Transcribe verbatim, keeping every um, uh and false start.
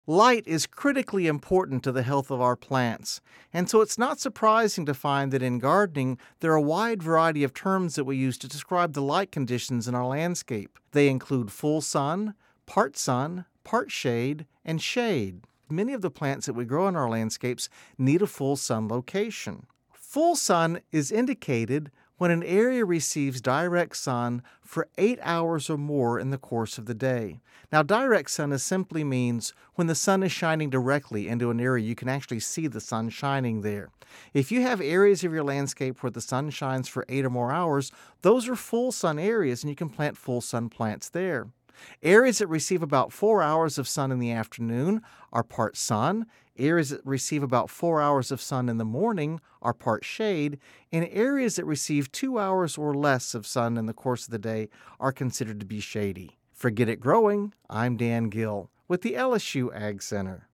Light is critically important to the health of our plants, and so it's not surprising to find that in gardening there are a wide variety of terms that we use to describe the light conditions in our landscape. They include full sun, part sun, part shade, and shade. Many of the plants that we grow in our landscapes need a full sun location. Full sun is indicated when an area receives direct sun for eight hours or more in the course of the day. Now, direct sun is simply means when the sun is shining directly into an area, you can actually see the sun shining there. If you have areas of your landscape where the sun shines for eight or more hours, those are full sun areas, and you can plant full sun plants there. Areas that receive about four hours of sun in the afternoon are part sun. Areas that receive about four hours of sun in the morning are part shade. And areas that receive two hours or less of sun in the course of the day are considered to be shady. For Get It Growing, I'm Dan Gill with the L S U Ag Center.